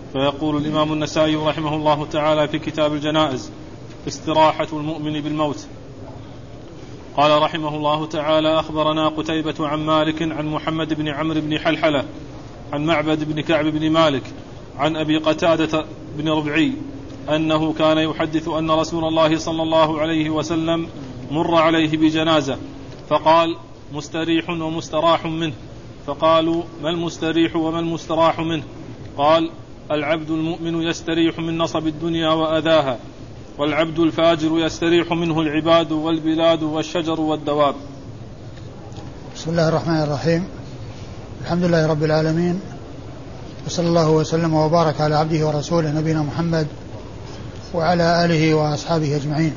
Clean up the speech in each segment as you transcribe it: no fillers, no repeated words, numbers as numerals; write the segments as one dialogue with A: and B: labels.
A: فيقول الإمام النسائي رحمه الله تعالى في كتاب الجنائز: استراحة المؤمن بالموت. قال رحمه الله تعالى: أخبرنا قتيبة عن مالك عن محمد بن عمرو بن حلحلة عن معبد بن كعب بن مالك عن أبي قتادة بن ربعي أنه كان يحدث أن رسول الله صلى الله عليه وسلم مر عليه بجنازة فقال: مستريح ومستراح منه. فقالوا: ما المستريح وما المستراح منه؟ قال: العبد المؤمن يستريح من نصب الدنيا وأذاها، والعبد الفاجر يستريح منه العباد والبلاد والشجر والدواب.
B: بسم الله الرحمن الرحيم. الحمد لله رب العالمين، وصلى الله وسلم وبارك على عبده ورسوله نبينا محمد وعلى آله وأصحابه أجمعين.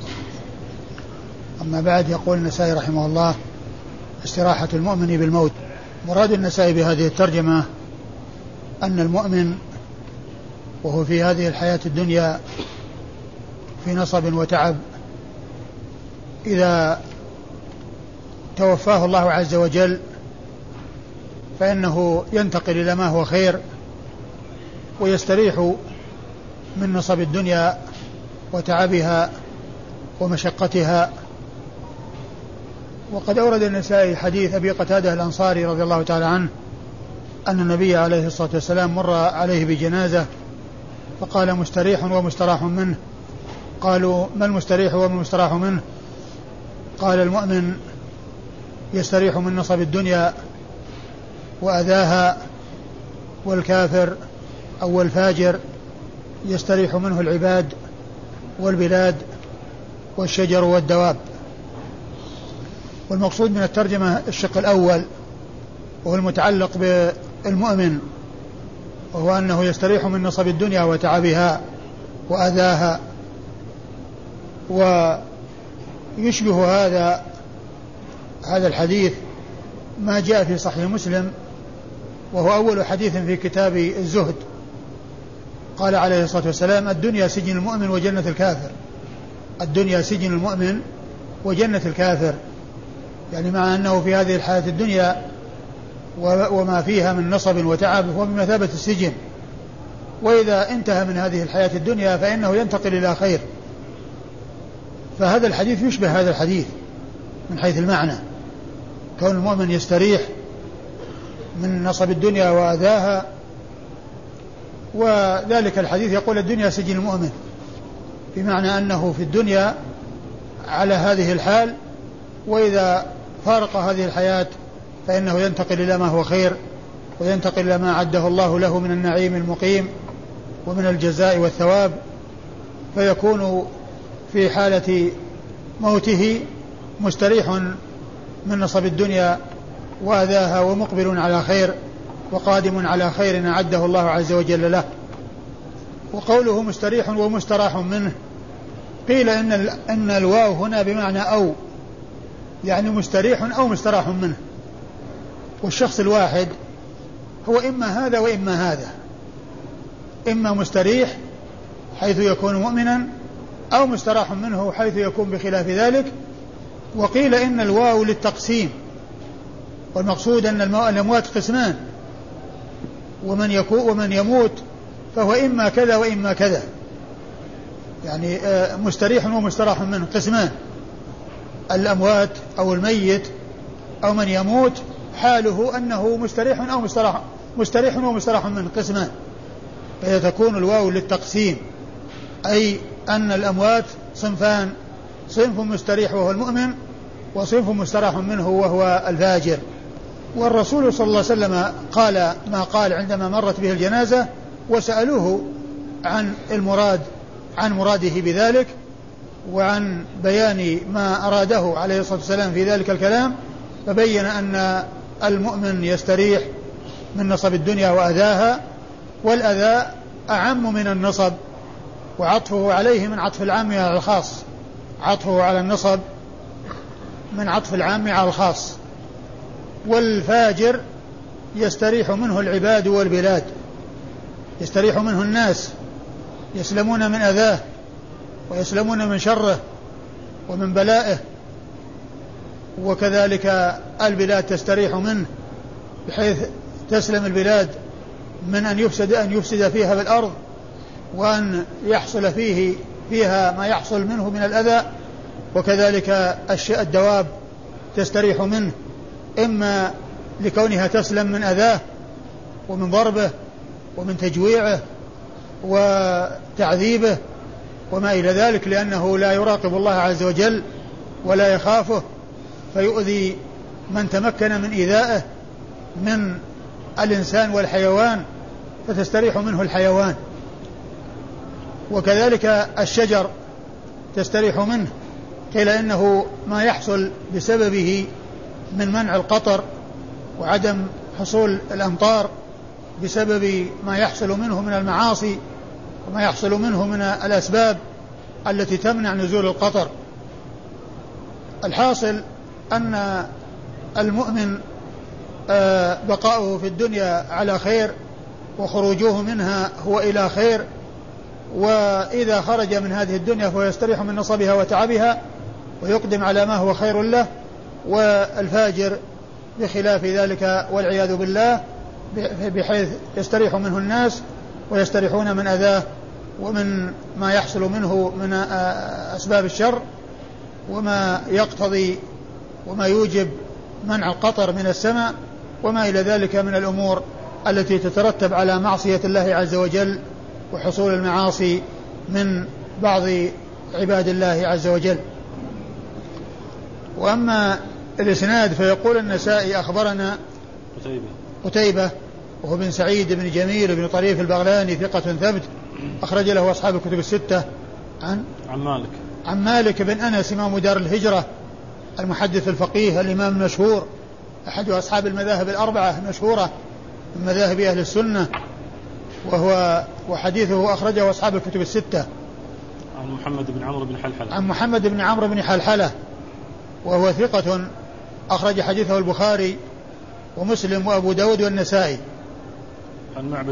B: أما بعد، يقول النسائي رحمه الله: استراحة المؤمن بالموت. مراد النسائي بهذه الترجمة أن المؤمن وهو في هذه الحياة الدنيا في نصب وتعب، إذا توفاه الله عز وجل فإنه ينتقل إلى ما هو خير ويستريح من نصب الدنيا وتعبها ومشقتها. وقد أورد النسائي حديث أبي قتادة الأنصاري رضي الله تعالى عنه أن النبي عليه الصلاة والسلام مر عليه بجنازة فقال: مستريح ومستراح منه. قالوا: ما المستريح وما المستراح منه؟ قال: المؤمن يستريح من نصب الدنيا وأذاها، والكافر أو الفاجر يستريح منه العباد والبلاد والشجر والدواب. والمقصود من الترجمة الشق الأول وهو المتعلق بالمؤمن، وهو أنه يستريح من نصب الدنيا وتعبها وأذاها. ويشبه هذا الحديث ما جاء في صحيح مسلم، وهو أول حديث في كتاب الزهد. قال عليه الصلاة والسلام: الدنيا سجن المؤمن وجنة الكافر. الدنيا سجن المؤمن وجنة الكافر، يعني مع أنه في هذه الحياة الدنيا وما فيها من نصب وتعب هو بمثابة السجن، وإذا انتهى من هذه الحياة الدنيا فإنه ينتقل إلى خير. فهذا الحديث يشبه هذا الحديث من حيث المعنى، كون المؤمن يستريح من نصب الدنيا وأذاها. وذلك الحديث يقول: الدنيا سجن المؤمن، بمعنى أنه في الدنيا على هذه الحال، وإذا فارق هذه الحياة فإنه ينتقل إلى ما هو خير، وينتقل إلى ما أعده الله له من النعيم المقيم ومن الجزاء والثواب، فيكون في حالة موته مستريح من نصب الدنيا وأذاها، ومقبل على خير وقادم على خير أعده الله عز وجل له. وقوله مستريح ومستراح منه، قيل إن الواو هنا بمعنى أو، يعني مستريح أو مستراح منه، والشخص الواحد هو إما هذا وإما هذا، إما مستريح حيث يكون مؤمنا، أو مستراح منه حيث يكون بخلاف ذلك. وقيل إن الواو للتقسيم، والمقصود أن الأموات قسمان، ومن يموت فهو إما كذا وإما كذا، يعني مستريح ومستراح منه قسمان. الأموات أو الميت أو من يموت حاله أنه مستريح ومستراح منه قسمان، فيتكون الواو للتقسيم، أي أن الأموات صنفان: صنف مستريح وهو المؤمن، وصنف مستراح منه وهو الفاجر. والرسول صلى الله عليه وسلم قال ما قال عندما مرت به الجنازة، وسألوه عن مراده بذلك، وعن بيان ما أراده عليه الصلاة والسلام في ذلك الكلام، فبين أن المؤمن يستريح من نصب الدنيا وأذاها، والأذى أعم من النصب، وعطفه عليه من عطف العام على الخاص، عطفه على النصب من عطف العام على الخاص. والفاجر يستريح منه العباد والبلاد، يستريح منه الناس، يسلمون من أذاه ويسلمون من شره ومن بلائه، وكذلك البلاد تستريح منه، بحيث تسلم البلاد من أن يفسد فيها بالأرض، وأن يحصل فيها ما يحصل منه من الأذى. وكذلك الدواب تستريح منه، إما لكونها تسلم من أذاه ومن ضربه ومن تجويعه وتعذيبه وما إلى ذلك، لأنه لا يراقب الله عز وجل ولا يخافه، فيؤذي من تمكن من إيذائه من الإنسان والحيوان، فتستريح منه الحيوان. وكذلك الشجر تستريح منه، قيل إنه ما يحصل بسببه من منع القطر وعدم حصول الأمطار بسبب ما يحصل منه من المعاصي وما يحصل منه من الأسباب التي تمنع نزول القطر. الحاصل أن المؤمن بقاؤه في الدنيا على خير، وخروجه منها هو إلى خير، وإذا خرج من هذه الدنيا فهو يستريح من نصبها وتعبها ويقدم على ما هو خير له. والفاجر بخلاف ذلك والعياذ بالله، بحيث يستريح منه الناس ويستريحون من أذاه ومن ما يحصل منه من أسباب الشر، وما يقتضي وما يوجب منع القطر من السماء وما إلى ذلك من الأمور التي تترتب على معصية الله عز وجل وحصول المعاصي من بعض عباد الله عز وجل. وأما الإسناد فيقول النسائي أخبرنا قتيبة وهو بن سعيد بن جميل بن طريف البغلاني ثقة ثبت أخرج له أصحاب الكتب الستة عن مالك بن أنس إمام دار الهجرة المحدث الفقيه الإمام المشهور أحد أصحاب المذاهب الأربعة المشهورة من مذاهب أهل السنة، وحديثه أخرجه أصحاب الكتب الستة.
A: عن محمد بن عمرو بن حلحلة
B: وهو ثقة أخرج حديثه البخاري ومسلم وأبو داود والنسائي.
A: عن معبد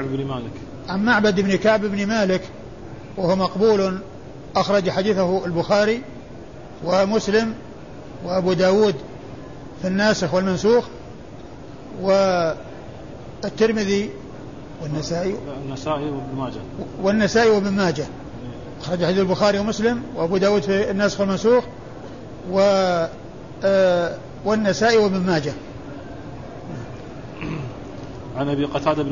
A: بن كعب بن مالك
B: وهو مقبول أخرج حديثه البخاري ومسلم وأبو داود في الناسخ والمنسوخ والترمذي والنسائي وابن ماجه أخرج حديث البخاري ومسلم وأبو داود في الناسخ والمنسوخ والنسائي وابن ماجه.
A: عن أبي قتادة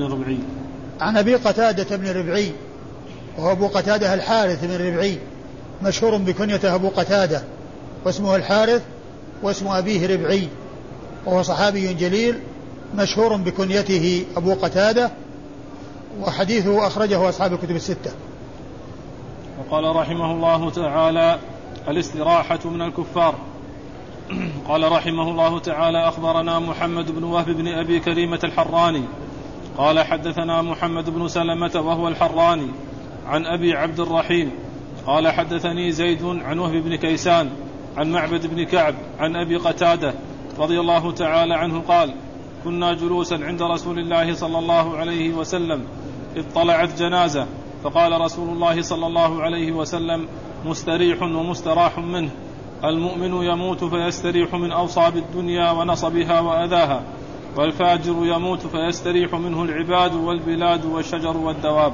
B: بن ربعي وهو أبو قتادة الحارث بن ربعي مشهور بكنيته أبو قتادة واسمه الحارث واسم أبيه ربعي، وهو صحابي جليل مشهور بكنيته أبو قتادة، وحديثه أخرجه أصحاب الكتب الستة.
A: وقال رحمه الله تعالى: الاستراحة من الكفار. قال رحمه الله تعالى: أخبرنا محمد بن وهب بن أبي كريمة الحراني قال حدثنا محمد بن سلمة وهو الحراني عن أبي عبد الرحيم قال حدثني زيد عن وهب بن كيسان عن معبد بن كعب عن أبي قتادة رضي الله تعالى عنه قال: كنا جلوسا عند رسول الله صلى الله عليه وسلم إذ طلعت جنازة، فقال رسول الله صلى الله عليه وسلم: مستريح ومستراح منه، المؤمن يموت فيستريح من أوصاب الدنيا ونصبها وأذاها، والفاجر يموت فيستريح منه العباد والبلاد والشجر والدواب.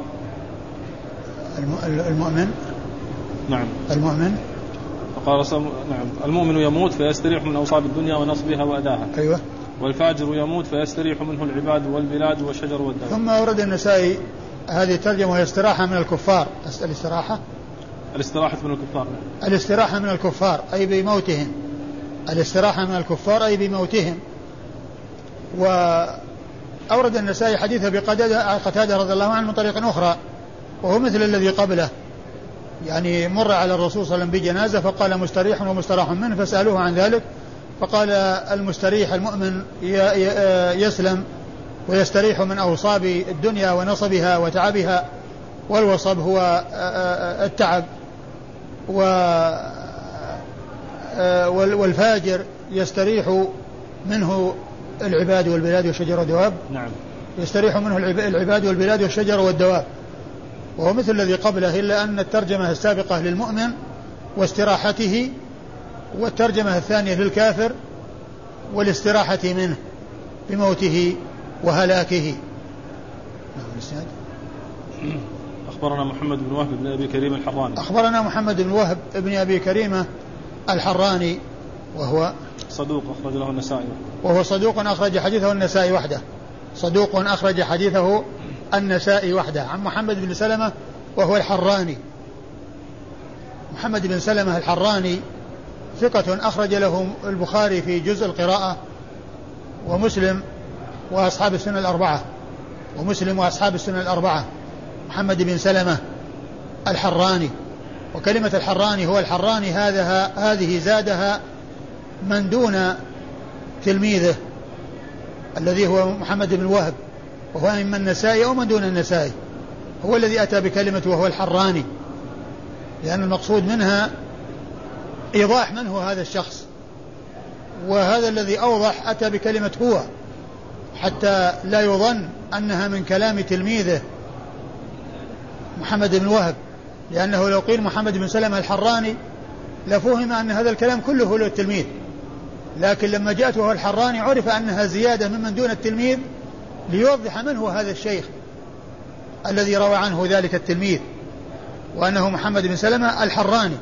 B: المؤمن
A: فقال نعم، المؤمن يموت فيستريح من أوصاب الدنيا ونصبها وأذاها.
B: أيوة.
A: والفاجر يموت فيستريح منه العباد والبلاد والشجر والدواب.
B: ثم أورد النسائي هذه الترجمة وهي استراحة من الكفار. الاستراحة من الكفار أي بموتهم. الاستراحة من الكفار أي بموتهم. وأورد النسائي حديث قتادة رضي الله عنه من طريق أخرى وهو مثل الذي قبله، يعني مر على الرسول صلى الله عليه وسلم بجنازة فقال: مستريح ومستراح منه، فسألوه عن ذلك فقال: المستريح المؤمن يسلم ويستريح من أوصاب الدنيا ونصبها وتعبها، والوصب هو التعب، والفاجر يستريح منه العباد والبلاد والشجر والدواب.
A: نعم.
B: يستريح منه العباد والبلاد والشجر والدواب، وهو مثل الذي قبله، إلا أن الترجمة السابقة للمؤمن واستراحته، والترجمة الثانية للكافر والاستراحة منه بموته وهلاكه. الإسناد.
A: أخبرنا محمد بن وهب بن أبي كريم الحراني.
B: أخبرنا محمد بن وهب بن أبي كريمة الحراني وهو
A: صدوق أخرج له النسائي.
B: وهو صدوق أخرج حديثه النسائي وحده. صدوق أخرج حديثه النسائي وحده. عن محمد بن سلمة وهو الحراني. محمد بن سلمة الحراني ثقة أخرج له البخاري في جزء القراءة ومسلم وأصحاب السنة الأربعة. محمد بن سلمة الحراني. وكلمة الحراني هو الحراني هذه زادها من دون تلميذه الذي هو محمد بن وهب، وهو من النسائي أو من دون النسائي، هو الذي أتى بكلمة وهو الحراني، لأن المقصود منها إيضاح من هو هذا الشخص، وهذا الذي أوضح أتى بكلمة هو حتى لا يظن أنها من كلام تلميذه محمد بن وهب، لأنه لو قيل محمد بن سلمة الحراني لفهم أن هذا الكلام كله للتلميذ، لكن لما جاءت وهو الحراني عرف أنها زيادة ممن دون التلميذ ليوضح من هو هذا الشيخ الذي روى عنه ذلك التلميذ، وأنه محمد بن سلمة الحراني.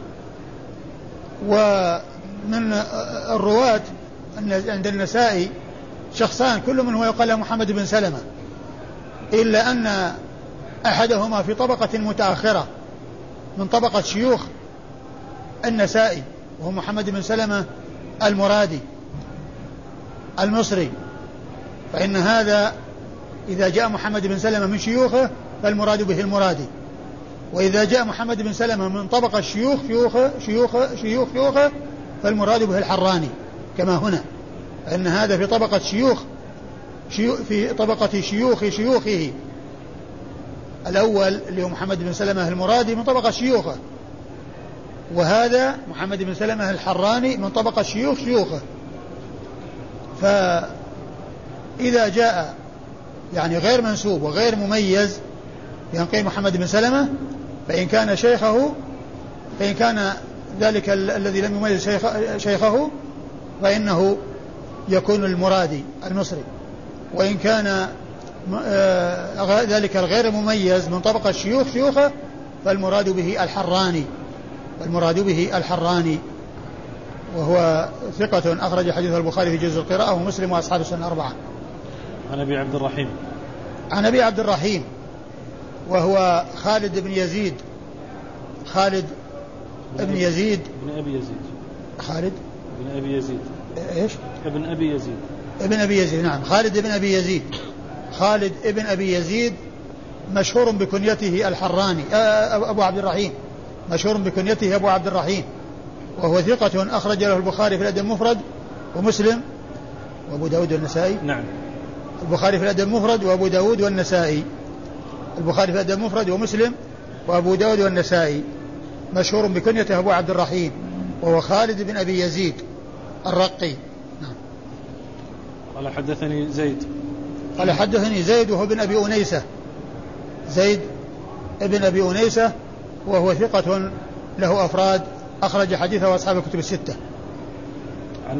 B: ومن الرواة عند النسائي شخصان كل منهم يقال له محمد بن سلمة، إلا أن أحدهما في طبقة متأخرة من طبقة شيوخ النسائي، وهو محمد بن سلمة المرادي المصري، فإن هذا إذا جاء محمد بن سلمة من شيوخه فالمراد به المرادي، وإذا جاء محمد بن سلمة من طبقة شيوخه فالمراد به الحراني كما هنا، فإن هذا في طبقة شيوخه الأول اللي هو محمد بن سلمة المرادي من طبقة شيوخه، وهذا محمد بن سلمة الحراني من طبقة شيوخه. فإذا جاء يعني غير منسوب وغير مميز ينقل محمد بن سلمة، فإن كان ذلك الذي لم يميز شيخه فإنه يكون المرادي المصري، وإن كان ذلك الغير مميز من طبقة شيوخه فالمراد به الحراني، وهو ثقة أخرج حديثه البخاري في جزء القراءة ومسلم وأصحاب السنة الأربعة.
A: عن أبي عبد الرحيم وهو خالد بن يزيد خالد بن أبي يزيد نعم، خالد بن أبي يزيد مشهور بكنيته الحراني أبو عبد الرحيم، مشهور بكنيته أبو عبد الرحيم، وهو ثقة أخرج له البخاري في الأدب المفرد ومسلم وأبو داود والنسائي. نعم،
B: البخاري في الأدب المفرد وأبو داود والنسائي، البخاري في الأدب المفرد ومسلم وأبو داود والنسائي، مشهور بكنيته أبو عبد الرحيم، وهو خالد بن أبي يزيد الرقي. نعم.
A: قال حدثني
B: زيد وهو ابن أبي أنيسة، زيد ابن أبي أنيسة، وهو ثقة له أفراد أخرج حديثه أصحاب الكتب الستة.
A: عن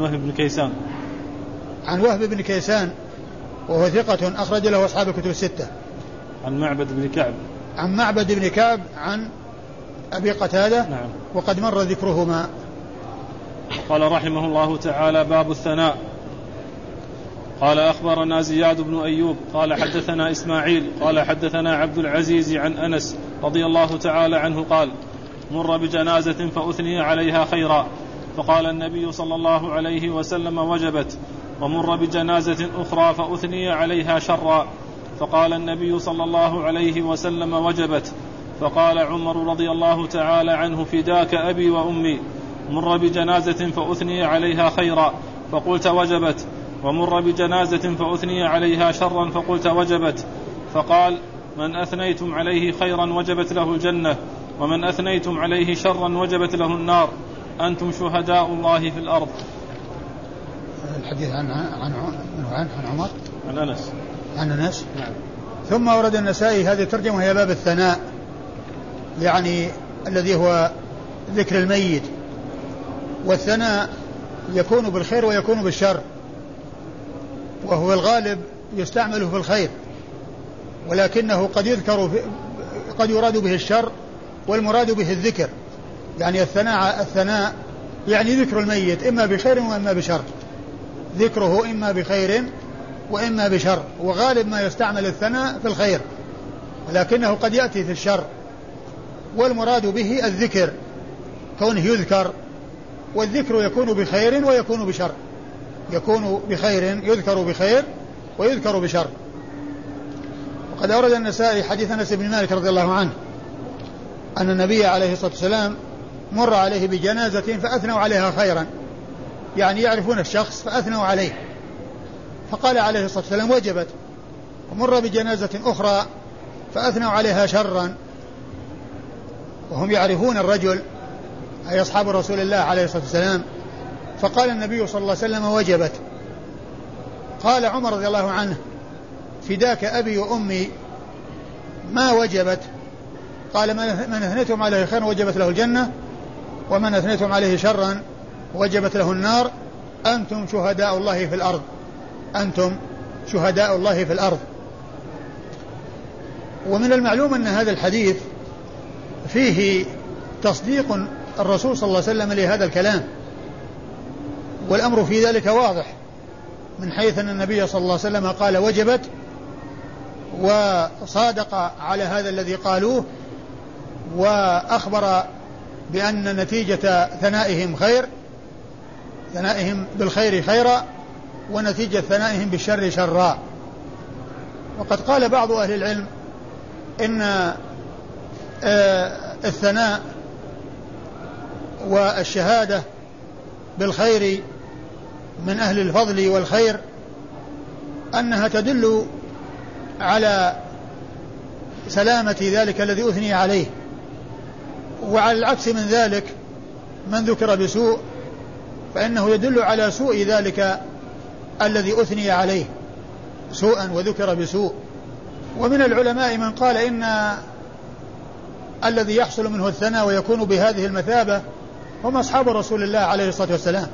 B: وهب بن كيسان وهو ثقة أخرج له أصحاب الكتب الستة.
A: عن معبد بن كعب عن أبي قتادة. نعم.
B: وقد مر ذكرهما.
A: قال رحمه الله تعالى: باب الثناء. قال أخبرنا زياد بن أيوب قال حدثنا إسماعيل قال حدثنا عبد العزيز عن أنس رضي الله تعالى عنه قال: مر بجنازة فأثني عليها خيرا، فقال النبي صلى الله عليه وسلم: وجبت. ومر بجنازة أخرى فأثني عليها شرا، فقال النبي صلى الله عليه وسلم: وجبت. فقال عمر رضي الله تعالى عنه: فداك أبي وأمي. مر بجنازة فأثني عليها خيرا فقلت: وجبت. ومر بجنازة فأثني عليها شرا فقلت: وجبت. فقال: من أثنيتم عليه خيرا وجبت له الجنة، ومن أثنيتم عليه شرا وجبت له النار، أنتم شهداء الله في الأرض.
B: الحديث عن عمر عن أنس.
A: نعم.
B: ثم ورد النسائي هذه الترجمة هي باب الثناء، يعني الذي هو ذكر الميت، والثناء يكون بالخير ويكون بالشر، وهو الغالب يستعمله في الخير، ولكنه قد يراد به الشر، والمراد به الذكر، يعني الثناء يعني ذكر الميت إما بخير وإما بشر، ذكره إما بخير وإما بشر، وغالب ما يستعمل الثناء في الخير، ولكنه قد يأتي في الشر، والمراد به الذكر كونه يذكر، والذكر يكون بخير ويكون بشر، يكون بخير يذكر بخير ويذكر بشر. وقد أورد النسائي حديث أنس بن مالك رضي الله عنه أن النبي عليه الصلاة والسلام مر عليه بجنازة فأثنوا عليها خيرا، يعني يعرفون الشخص فأثنوا عليه، فقال عليه الصلاة والسلام وجبت. ومر بجنازة أخرى فأثنوا عليها شرا، وهم يعرفون الرجل أي أصحاب رسول الله عليه الصلاة والسلام، فقال النبي صلى الله عليه وسلم وجبت. قال عمر رضي الله عنه فداك أبي وأمي ما وجبت؟ قال من أثنيتم عليه خيرا وجبت له الجنة، ومن أثنيتم عليه شرا وجبت له النار، أنتم شهداء الله في الأرض، أنتم شهداء الله في الأرض. ومن المعلوم أن هذا الحديث فيه تصديق الرسول صلى الله عليه وسلم لهذا الكلام، والأمر في ذلك واضح، من حيث أن النبي صلى الله عليه وسلم قال وجبت، وصادق على هذا الذي قالوه، وأخبر بأن نتيجة ثنائهم خير، ثنائهم بالخير خيرا، ونتيجة ثنائهم بالشر شرا. وقد قال بعض أهل العلم إن الثناء والشهادة بالخير من أهل الفضل والخير أنها تدل على سلامة ذلك الذي أثني عليه، وعلى العكس من ذلك من ذكر بسوء فإنه يدل على سوء ذلك الذي أثني عليه، سوءا وذكر بسوء. ومن العلماء من قال إن الذي يحصل منه الثناء ويكون بهذه المثابة هم أصحاب رسول الله عليه الصلاة والسلام،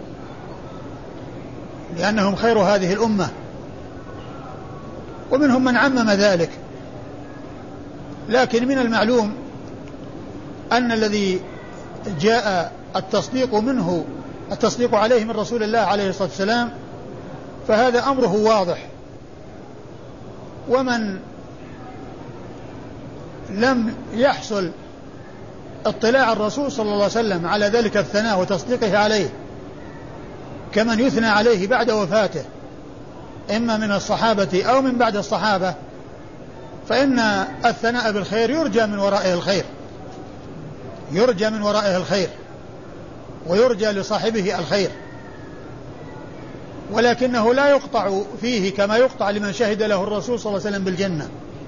B: لأنهم خير هذه الأمة، ومنهم من عمم ذلك. لكن من المعلوم أن الذي جاء التصديق عليه من رسول الله عليه الصلاة والسلام فهذا أمره واضح، ومن لم يحصل اطلاع الرسول صلى الله عليه وسلم على ذلك الثناء وتصديقه عليه كمن يثنى عليه بعد وفاته إما من الصحابة أو من بعد الصحابة، فإن الثناء بالخير يرجى من ورائه الخير، يرجى من ورائه الخير، ويرجى لصاحبه الخير، ولكنه لا يقطع فيه كما يقطع لمن شهد له الرسول صلى الله عليه وسلم بالجنة،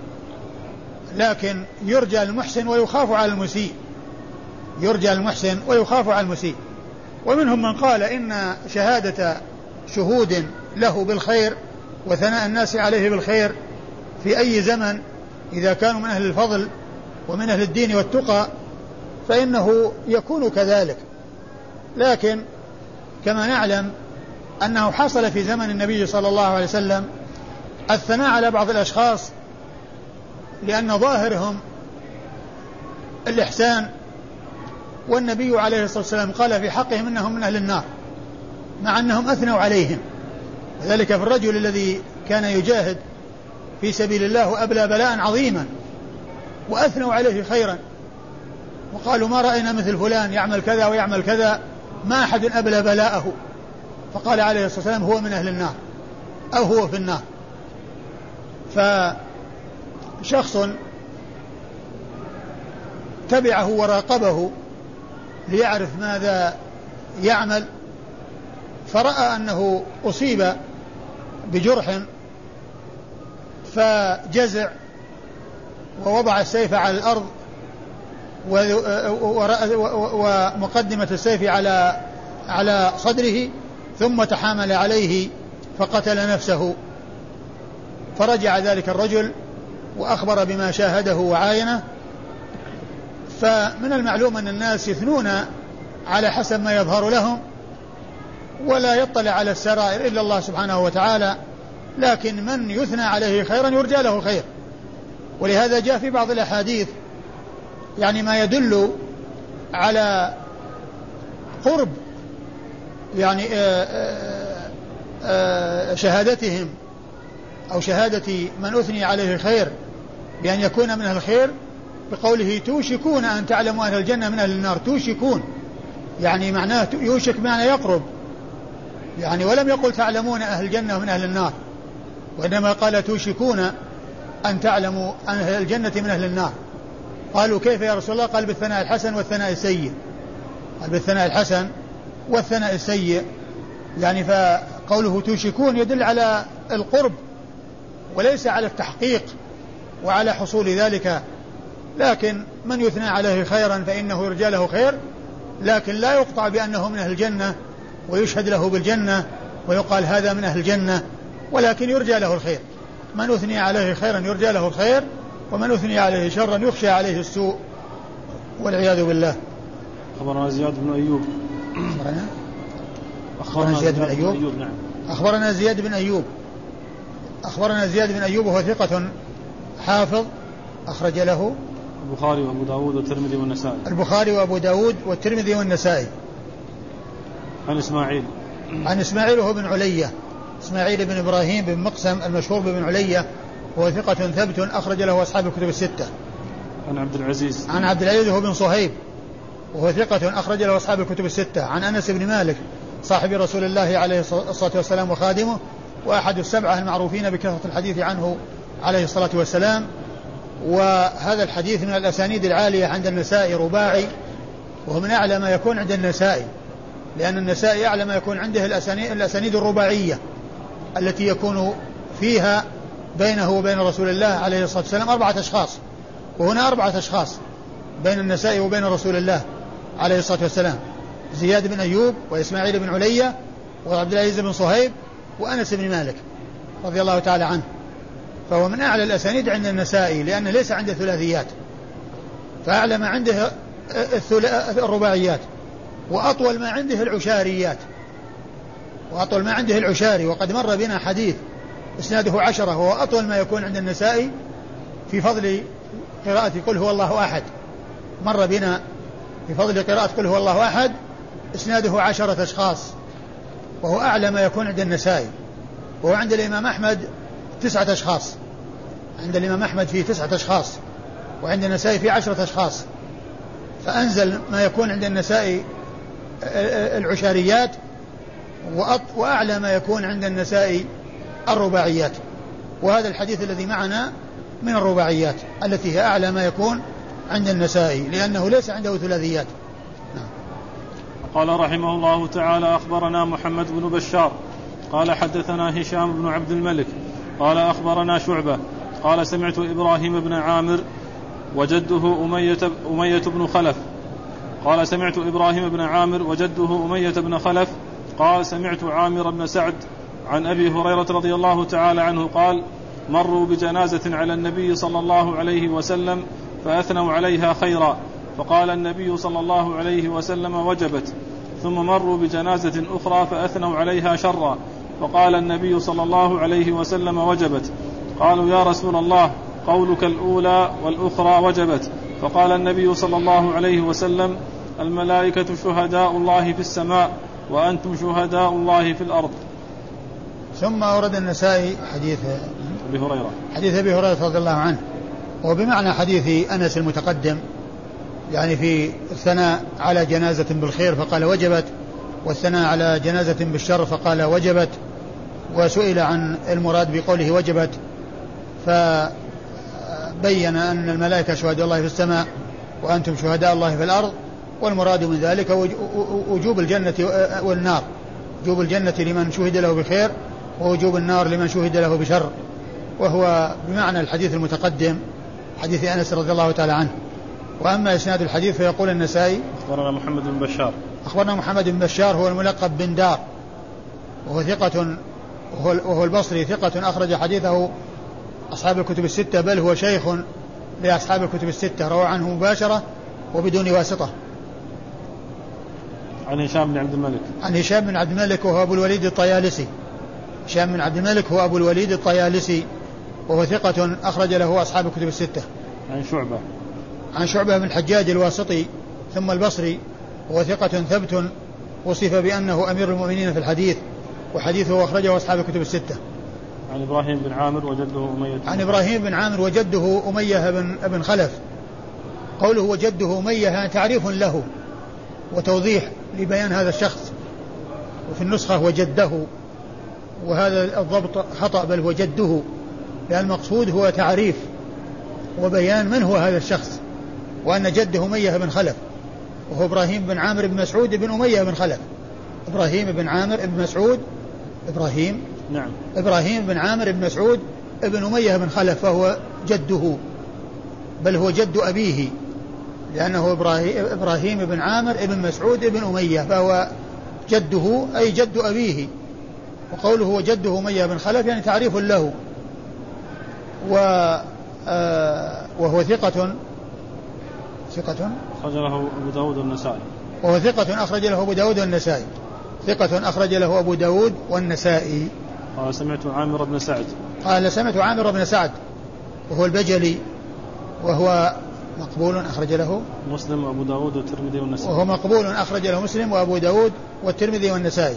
B: لكن يرجى المحسن ويخاف على المسيء، يرجى المحسن ويخاف على المسيء. ومنهم من قال إن شهادة شهود له بالخير وثناء الناس عليه بالخير في أي زمن إذا كانوا من أهل الفضل ومن أهل الدين والتقى فإنه يكون كذلك، لكن كما نعلم أنه حصل في زمن النبي صلى الله عليه وسلم الثناء على بعض الأشخاص لأن ظاهرهم الإحسان، والنبي عليه الصلاة والسلام قال في حقهم إنهم من أهل النار مع أنهم أثنوا عليهم. وذلك في الرجل الذي كان يجاهد في سبيل الله وأبلى بلاء عظيما وأثنوا عليه خيرا وقالوا ما رأينا مثل فلان يعمل كذا ويعمل كذا ما أحد أبلى بلاءه، فقال عليه الصلاة والسلام هو من أهل النار أو هو في النار. فشخص تبعه وراقبه ليعرف ماذا يعمل، فرأى أنه أصيب بجرح فجزع ووضع السيف على الأرض ومقدمة السيف على صدره ثم تحامل عليه فقتل نفسه. فرجع ذلك الرجل وأخبر بما شاهده وعاينه. فمن المعلوم أن الناس يثنون على حسب ما يظهر لهم ولا يطلع على السرائر إلا الله سبحانه وتعالى، لكن من يثنى عليه خيرا يرجى له خير، ولهذا جاء في بعض الأحاديث يعني ما يدل على قرب يعني شهادتهم أو شهادة من أثني عليه الخير بأن يكون من أهل الخير بقوله توشكون أن تعلموا أهل الجنة من أهل النار. توشكون يعني معناه يوشك معنى يقرب يعني، ولم يقل تعلمون أهل الجنة من أهل النار، وإنما قال توشكون أن تعلموا أهل الجنة من أهل النار. قالوا كيف يا رسول الله؟ قال بالثناء الحسن والثناء السيء. قال بالثناء الحسن والثناء السيء يعني فقوله توشكون يدل على القرب وليس على التحقيق وعلى حصول ذلك، لكن من يثنى عليه خيرا فإنه يرجى له خير، لكن لا يقطع بأنه من أهل الجنة ويشهد له بالجنة ويقال هذا من أهل الجنة، ولكن يرجى له الخير. من أثني عليه خيرا يرجى له الخير، ومن أثني عليه شرا يخشى عليه السوء والعياذ بالله.
A: أخبرنا زياد بن أيوب.
B: أخبرنا زياد بن أيوب.
A: نعم.
B: أخبرنا زياد بن أيوب. أخبرنا زياد بن أيوب وهو ثقة حافظ أخرج له
A: البخاري وأبو داود والترمذي والنسائي.
B: البخاري وأبو داود والترمذي والنسائي.
A: عن إسماعيل.
B: عن إسماعيل وهو بن علية، إسماعيل بن إبراهيم بن مقسم المشهور بن علية، وهو ثقة ثبت أخرج له أصحاب الكتب الستة.
A: عن عبد العزيز.
B: عن عبد العزيز وهو بن صهيب وهو ثقة أخرج له أصحاب الكتب الستة. عن أنس بن مالك صاحب رسول الله عليه الصلاة والسلام وخادمه، وأحد السبعة المعروفين بكثرة الحديث عنه عليه الصلاة والسلام. وهذا الحديث من الأسانيد العالية عند النسائي رباعي، وهو من أعلى ما يكون عند النسائي، لأن النسائي أعلى ما يكون عنده الأسانيد الرباعية التي يكون فيها بينه وبين رسول الله عليه الصلاة والسلام 4 أشخاص، وهنا 4 أشخاص بين النسائي وبين رسول الله عليه الصلاة والسلام: زياد بن أيوب، وإسماعيل بن علية، وعبد العزيز بن صهيب، وأنس بن مالك رضي الله تعالى عنه. فهو من أعلى الأسانيد عند النسائي لأنه ليس عنده ثلاثيات، فأعلى ما عنده الرباعيات، وأطول ما عنده العشاريات، وأطول ما عنده العشاري. وقد مر بنا حديث إسناده 10، وهو أطول ما يكون عند النسائي في فضل قراءة قل هو الله أحد. مر بنا في فضل قراءة قل هو الله أحد إسناده 10 أشخاص، وهو أعلى ما يكون عند النسائي. وهو عند الإمام أحمد 9 أشخاص، عند الإمام أحمد فيه 9 أشخاص، وعند النسائي فيه 10 أشخاص. فأنزل ما يكون عند النسائي العشاريات، وأعلى ما يكون عند النسائي الرباعيات. وهذا الحديث الذي معنا من الرباعيات التي هي أعلى ما يكون عند النسائي، لأنه ليس عنده ثلاثيات.
A: قال رحمه الله تعالى: أخبرنا محمد بن بشار قال حدثنا هشام بن عبد الملك قال أخبرنا شعبة قال سمعت إبراهيم بن عامر وجده أمية بن خلف قال سمعت إبراهيم بن عامر وجده أمية بن خلف قال سمعت عامر بن سعد عن أبي هريرة رضي الله تعالى عنه قال: مروا بجنازة على النبي صلى الله عليه وسلم فأثنوا عليها خيرا، فقال النبي صلى الله عليه وسلم: وجبت. ثم مروا بجنازة أخرى فأثنوا عليها شرا، فقال النبي صلى الله عليه وسلم: وجبت. قالوا: يا رسول الله، قولك الأولى والأخرى وجبت. فقال النبي صلى الله عليه وسلم: الملائكة شهداء الله في السماء، وأنتم شهداء الله في الأرض.
B: ثم أورد النسائي حديث أبي هريرة رضي الله عنه، وبمعنى حديث أنس المتقدم، يعني في الثناء على جنازة بالخير فقال وجبت، والثناء على جنازة بالشر فقال وجبت. وسئل عن المراد بقوله وجبت، فبين أن الملائكة شهداء الله في السماء وأنتم شهداء الله في الأرض، والمراد من ذلك وجوب الجنة والنار، وجوب الجنة لمن شهد له بخير، ووجوب النار لمن شهد له بشر. وهو بمعنى الحديث المتقدم حديث أنس رضي الله تعالى عنه. وأما إسناد الحديث فيقول النسائي:
A: أخبرنا محمد بن بشار.
B: أخبرنا محمد بن بشار هو الملقب بن دار، وهو ثقة، وهو البصري ثقة أخرج حديثه أصحاب الكتب الستة، بل هو شيخ لأصحاب الكتب الستة، روى عنه مباشرة وبدون واسطة.
A: عن هشام بن عبد الملك.
B: عن هشام بن عبد الملك وهو أبو الوليد الطيالسي. هشام بن عبد الملك هو أبو الوليد الطيالسي، وهو ثقة أخرج له أصحاب الكتب الستة.
A: عن
B: شعبة بن الحجاج الواسطي ثم البصري، وهو ثقة ثبت وصف بأنه أمير المؤمنين في الحديث، وحديثه أخرجه أصحاب الكتب الستة.
A: عن إبراهيم بن عامر
B: وجده أمية بن خلف. قوله وجده أمية تعريف له وتوضيح لبيان هذا الشخص، وفي النسخة وجده، وهذا الضبط خطأ، بل وجده، لأن المقصود هو تعريف وبيان من هو هذا الشخص، وأن جده أمية بن خلف، وهو إبراهيم بن عامر بن مسعود بن أمية بن خلف. إبراهيم بن عامر بن مسعود إبراهيم بن عامر بن مسعود بن أمية بن خلف، فهو جده، بل هو جد أبيه، لأنه إبراهيم بن عامر بن مسعود بن أمية، فهو جده أي جد أبيه. وقوله وجده أمية بن خلف يعني تعريف له. وهو ثقة
A: أخرج له أبو داود والنسائي.
B: وهو ثقة أخرج له أبو داود والنسائي. ثقة أخرج له أبو داود والنسائي.
A: قال سمعت عامر بن سعد
B: وهو البجلي، وهو مقبول أخرج له
A: مسلم وأبو داود والترمذي والنسائي.
B: وهو مقبول أخرج له مسلم وأبو داود والترمذي والنسائي.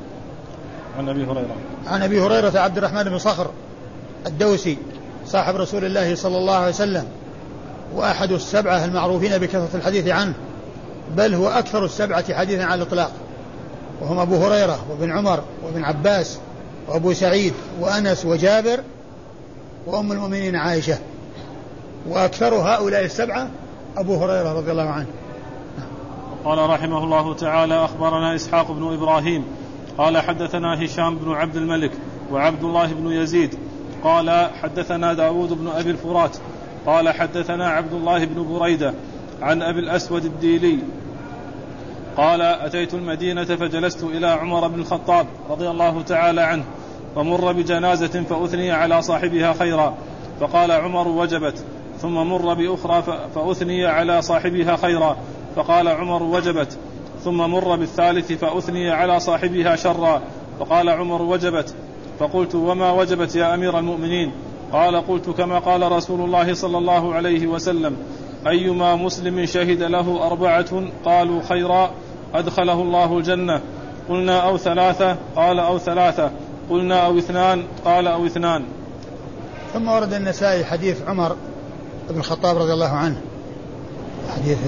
B: عن أبي هريرة عبد الرحمن بن صخر الدوسي صاحب رسول الله صلى الله عليه وسلم، وأحد السبعة المعروفين بكثرة الحديث عنه، بل هو أكثر السبعة حديثا على الإطلاق، وهم أبو هريرة وابن عمر وابن عباس وأبو سعيد وأنس وجابر وأم المؤمنين عائشة، وأكثر هؤلاء السبعة أبو هريرة رضي الله عنه.
A: قال رحمه الله تعالى أخبرنا إسحاق بن إبراهيم قال حدثنا هشام بن عبد الملك وعبد الله بن يزيد قال حدثنا داود بن أبي الفرات قال حدثنا عبد الله بن بريدة عن أبي الأسود الديلي قال أتيت المدينة فجلست إلى عمر بن الخطاب رضي الله تعالى عنه، فمر بجنازة فأثني على صاحبها خيرا، فقال عمر وجبت، ثم مر بأخرى فأثني على صاحبها خيرا، فقال عمر وجبت، ثم مر بالثالث فأثني على صاحبها شرا، فقال عمر وجبت. فقلت وما وجبت يا أمير المؤمنين؟ قال قلت كما قال رسول الله صلى الله عليه وسلم أيما مسلم شهد له 4 قالوا خيرا أدخله الله الجنة. قلنا أو 3 قال أو 3، قلنا أو 2 قال أو 2.
B: ثم ورد النسائي حديث عمر بن الخطاب رضي الله عنه، حديث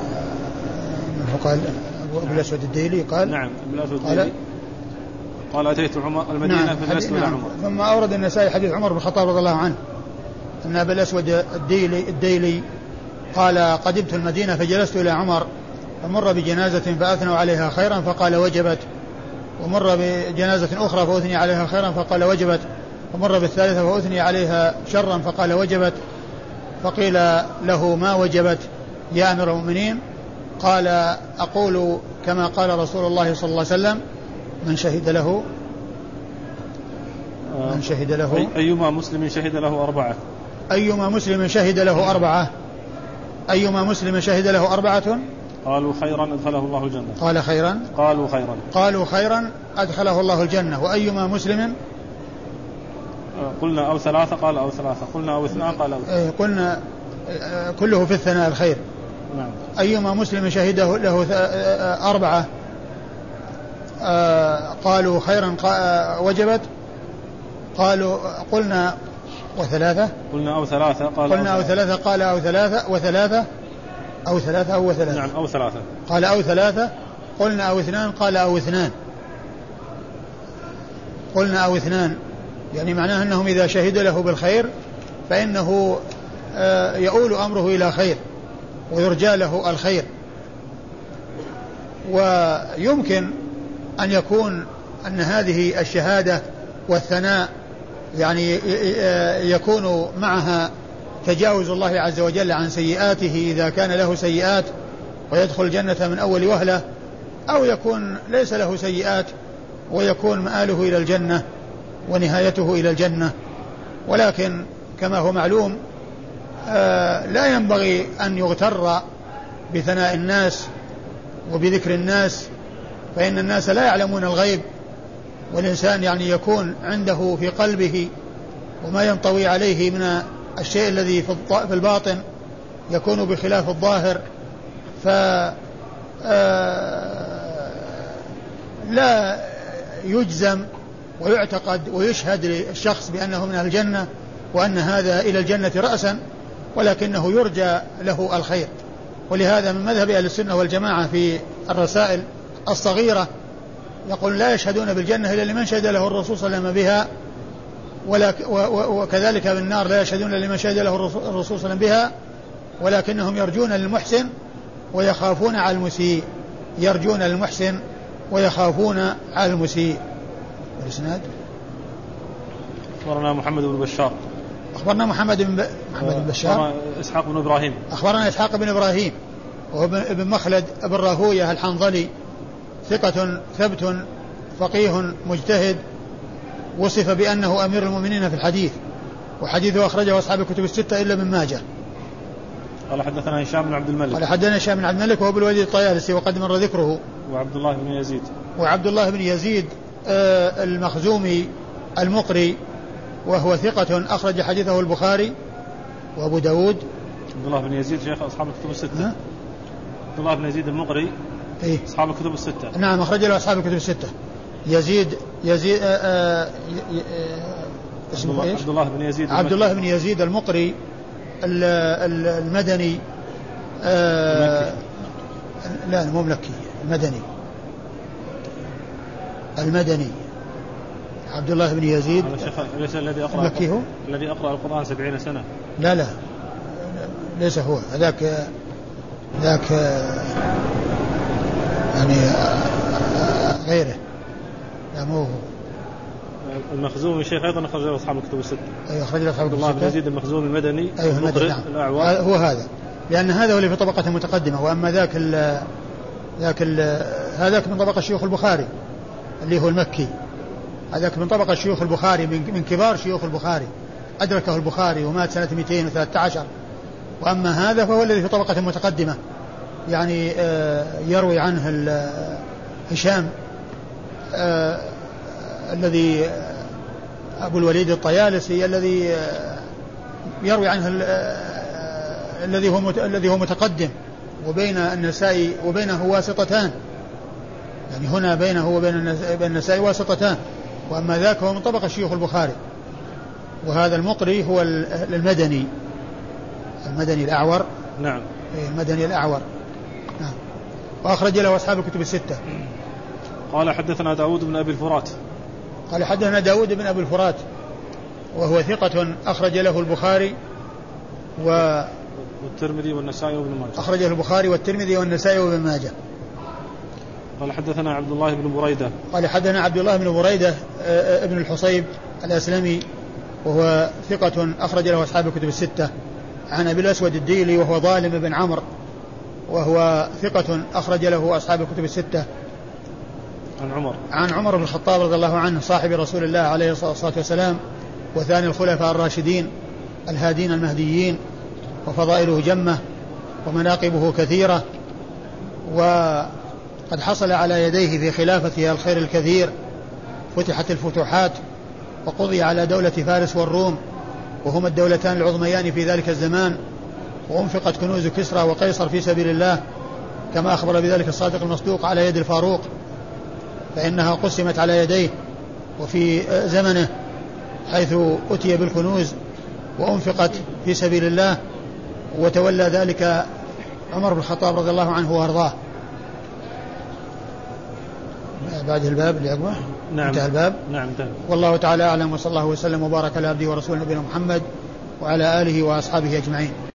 B: قال أبو الأسود الديلي قال
A: نعم أبو الأسود الديلي قال أتيت المدينة فجلست إلى عمر.
B: ثم أورد النسائي حديث عمر بن الخطاب رضي الله عنه أن أبو الأسود الديلي قال قدمت المدينة فجلست إلى عمر، فمر بجنازة فأثنوا عليها خيرا فقال وجبت، ومر بجنازة أخرى فأثني عليها خيرا فقال وجبت، ومر بالثالثة فأثني عليها شرا فقال وجبت. فقيل له ما وجبت يا أمير المؤمنين؟ قال أقول كما قال رسول الله صلى الله عليه وسلم من شهد له
A: أيما مسلم شهد له 4
B: أيما مسلم شهد له 4 أيما مسلم شهد له 4
A: قالوا خيرا أدخله الله الجنة.
B: قالوا خيرا أدخله الله الجنة. وأيما مسلم
A: قلنا أو 3 قال أو 3، قلنا أو 2 قال أو 2.
B: قلنا كله في الثناء الخير.
A: نعم.
B: أيما مسلم شهده له 4 قالوا خيرا وجبت، قلنا و3
A: قلنا أو 3
B: قال أو 3 و3 أو 3 أو 3
A: نعم أو 3
B: قال أو 3 قلنا أو 2 قال أو 2 قلنا أو 2 يعني معناه أنهم إذا شهدوا له بالخير فإنه يؤول أمره إلى خير ويرجى له الخير. ويمكن أن يكون أن هذه الشهادة والثناء يعني يكون معها تجاوز الله عز وجل عن سيئاته إذا كان له سيئات ويدخل الجنة من أول وهلة، أو يكون ليس له سيئات ويكون مآله إلى الجنة ونهايته إلى الجنة. ولكن كما هو معلوم لا ينبغي أن يغتر بثناء الناس وبذكر الناس، فإن الناس لا يعلمون الغيب، والإنسان يعني يكون عنده في قلبه وما ينطوي عليه من الشيء الذي في الباطن يكون بخلاف الظاهر، لا يجزم ويعتقد ويشهد للشخص بأنه من أهل الجنة وأن هذا إلى الجنة رأسا، ولكنه يرجى له الخير. ولهذا من مذهب أهل السنة والجماعة في الرسائل الصغيرة يقول لا يشهدون بالجنة إلا لمن شهد له الرسول صلى الله عليه وسلم بها، وكذلك بالنار لا يشهدون لمن شهد له الرسول صلى الله عليه وسلم بها، ولكنهم يرجون للمحسن ويخافون على المسيء، يرجون للمحسن ويخافون على المسيء. والإسناد
A: أخبرنا محمد بن بشار
B: أخبرنا محمد بن بشار
A: إسحاق بن إبراهيم
B: أخبرنا إسحاق بن إبراهيم وهو ابن مخلد بن راهوية الحنظلي، ثقة ثبت فقيه مجتهد، وصف بأنه أمير المؤمنين في الحديث، وحديثه أخرجه أصحاب الكتب الستة إلا من ماجه.
A: قال حدثنا هشام بن عبد الملك
B: قال حدثنا هشام بن عبد الملك وهو بالوليد الطيالسي وقد مر ذكره.
A: وعبد الله بن يزيد
B: المخزومي المقري وهو ثقة أخرج حديثه البخاري وأبو داود.
A: عبد الله بن يزيد شيخ أصحاب الكتب الستة. عبد الله بن يزيد المقري أصحاب الكتب الستة.
B: نعم أخرج له أصحاب الكتب الستة. يزيد اسمه إيش؟ عبد الله بن يزيد المقري المدني. لا مو ملكي، المدني عبد الله بن يزيد.
A: ليس الذي أقرأ القرآن 70 سنة.
B: لا ليس هو ذاك يعني غيره، لا مو هو.
A: المخزومي شيخ أيضا أخرج له أصحاب الكتب الستة.
B: أي أخرج له أصحاب الكتب الستة.
A: الله بن يزيد المخزومي المدني.
B: أيوه المدني نعم.
A: الأعور
B: هو هذا، لأن هذا هو اللي في طبقة متقدمة، وأما هذاك من طبقة شيوخ البخاري اللي هو المكي، هذاك من طبقة شيوخ البخاري من كبار شيوخ البخاري، أدركه البخاري ومات سنة 213. وأما هذا فهو الذي في طبقة متقدمة، يعني يروي عنه هشام الذي أبو الوليد الطيالسي الذي يروي عنه الذي هو متقدم، وبين النسائي وبينه واسطتان، يعني هنا بينه وبين النسائي واسطتان، وأما ذاك هو من طبقة شيوخ البخاري. وهذا المقري هو المدني الأعور.
A: نعم
B: المدني الأعور نعم. وأخرج له أصحاب الكتب الستة.
A: قال حدثنا داود بن أبي الفرات.
B: قال حدثنا داود بن أبي الفرات وهو ثقة أخرج له البخاري
A: والترمذي والنسائي وابن ماجه.
B: أخرجه البخاري والترمذي والنسائي وابن ماجه.
A: قال حدثنا عبد الله بن بريدة.
B: قال حدثنا عبد الله بن بريدة ابن الحصيب الأسلمي وهو ثقة أخرج له أصحاب الكتب الستة، عن أبي الأسود الديلي وهو ظالم بن عمرو وهو ثقة أخرج له أصحاب الكتب الستة، عن عمر بن الخطاب رضي الله عنه صاحب رسول الله عليه الصلاة والسلام وثاني الخلفاء الراشدين الهادين المهديين، وفضائله جمة ومناقبه كثيرة، وقد حصل على يديه في خلافته الخير الكثير، فتحت الفتوحات وقضي على دولة فارس والروم وهما الدولتان العظميان في ذلك الزمان، وأنفقت كنوز كسرى وقيصر في سبيل الله كما أخبر بذلك الصادق المصدوق على يد الفاروق، فإنها قسمت على يديه وفي زمنه حيث أتي بالكنوز وأنفقت في سبيل الله، وتولى ذلك عمر بن الخطاب رضي الله عنه وارضاه. بعد الباب اللي أقوى.
A: نعم.
B: انتهى الباب.
A: نعم انتهى.
B: والله تعالى أعلم، وصلى الله وسلم وبارك على عبده ورسوله نبينا محمد وعلى آله وأصحابه أجمعين.